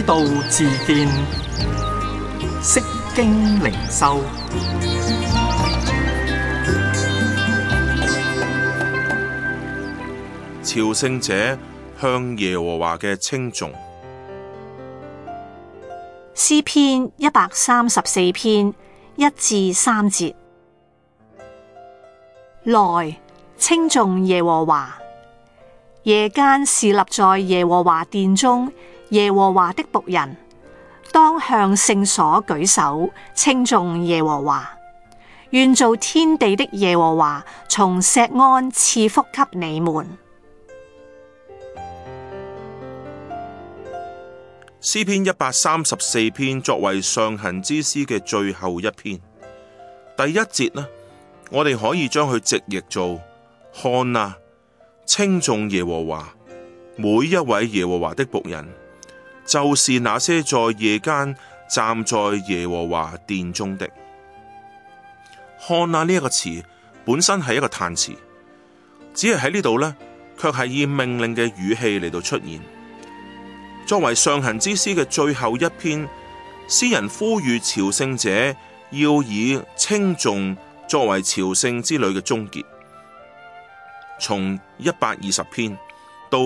道自見，釋經靈修。 朝聖者向耶和華嘅稱頌。 詩篇134篇1至3節。來，稱頌耶和華。夜間侍立在耶和華殿中，耶和華的僕人，當向聖所舉手，稱頌耶和華。願造天地的耶和華從錫安賜福給你們。 詩篇134篇作為上行之詩嘅最後一篇，第一節呢，我哋可以將佢直譯做：看啊，稱頌耶和華，每一位耶和華的僕人，就是那些在夜間站在耶和華殿中的。看啊，呢一個詞本身係一個嘆詞，只係喺呢度呢，卻係以命令嘅語氣嚟到出現。作為上行之詩嘅最後一篇，詩人呼籲朝聖者要以稱頌作為朝聖之旅嘅終結。從120篇到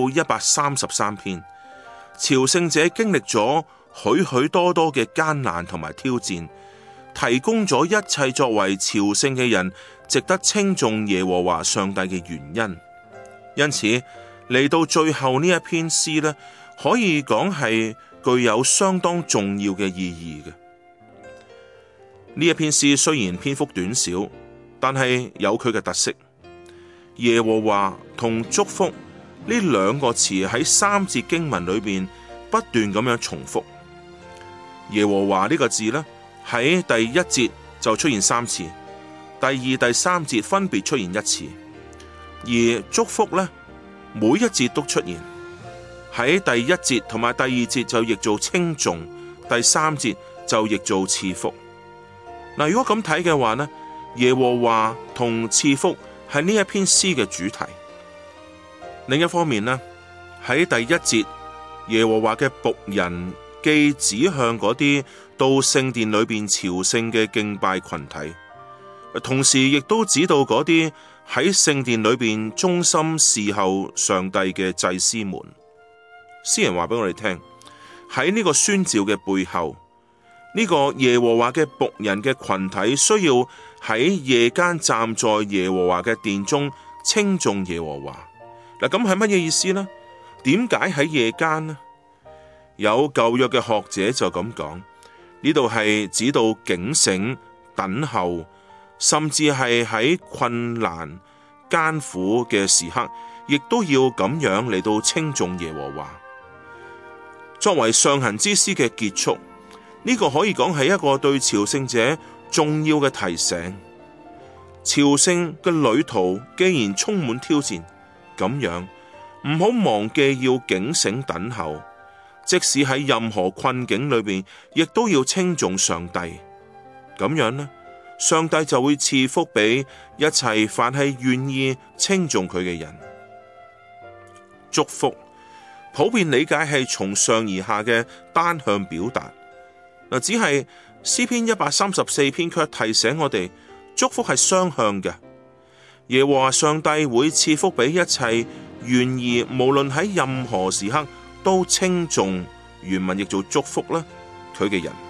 133篇，朝聖者經歷咗許許多多嘅艱難同埋挑戰，提供咗一切作為朝聖嘅人值得稱頌耶和華上帝嘅原因。因此嚟到最後呢一篇詩呢，可以講係具有相當重要嘅意義嘅。呢一篇詩雖然篇幅短小，但係有佢嘅特色。耶和華同祝福呢兩個詞喺3節經文裏邊不斷咁樣重複。耶和華呢個字呢，喺第1節就出現3次，第2、第3節分別出現1次，而祝福呢，每一節都出現。喺第1節同埋第2節就譯做稱頌，第3節就譯做賜福。嗱，如果咁睇嘅話呢，耶和華同賜福係呢一篇詩嘅主題。另一方面呢，喺第1節，耶和華嘅僕人既指向嗰啲到聖殿裏邊朝聖嘅敬拜群體，同時亦都指到嗰啲喺聖殿裏邊忠心侍候上帝嘅祭司們。詩人話俾我哋聽，喺呢個宣召嘅背後，呢個耶和華嘅僕人嘅群體需要喺夜間站在耶和華嘅殿中稱頌耶和華。嗱，咁係乜嘢意思呢？點解喺夜間呢？有舊約嘅學者就咁講，呢度係指到警醒、等候，甚至係喺困難、艱苦嘅時刻，亦都要咁樣嚟到稱頌耶和華。作為上行之詩嘅結束，呢個可以講係一個對朝聖者重要嘅提醒。朝聖嘅旅途既然充滿挑戰，咁樣唔好忘記要警醒等候，即使喺任何困境裏邊，亦都要稱頌上帝。咁樣呢，上帝就會賜福俾一切凡係願意稱頌佢嘅人。祝福普遍理解係從上而下嘅單向表達，只係詩篇134篇卻提醒我哋，祝福係雙向嘅。耶和華上帝會賜福俾一切願意無論喺任何時刻都稱頌，原文譯做祝福啦，佢嘅人。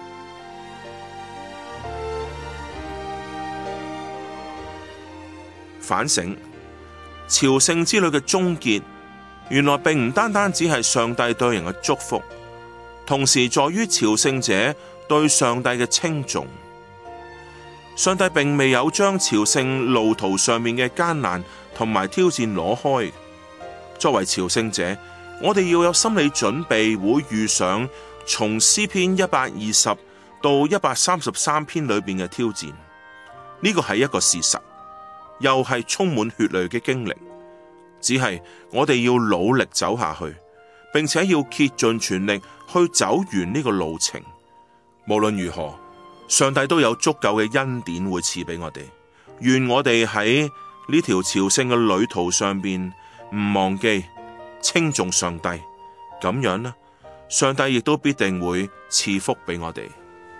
反省朝聖之旅嘅終結，原來並唔單單只係上帝對人嘅祝福，同時在於朝聖者對上帝嘅稱頌。上帝並未有將朝聖路途上面嘅艱難同埋挑戰攞開。作為朝聖者，我哋要有心理準備，會遇上從詩篇120到133篇裏邊嘅挑戰。呢個係一個事實，又係充滿血淚嘅經歷。只係我哋要努力走下去，並且要竭盡全力去走完呢個路程。無論如何，上帝都有足夠嘅恩典會賜俾我哋。願我哋喺呢條朝聖嘅旅途上邊唔忘記稱頌上帝，咁樣呢， 上帝亦都必定會賜福俾我哋。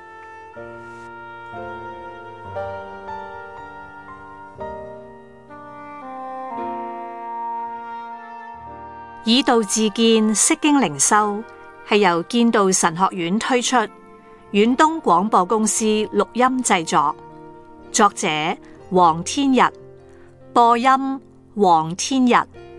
以道自見，釋經靈修係由建道神學院推出，遠東廣播公司錄音製作，作者黃天日，播音黃天日。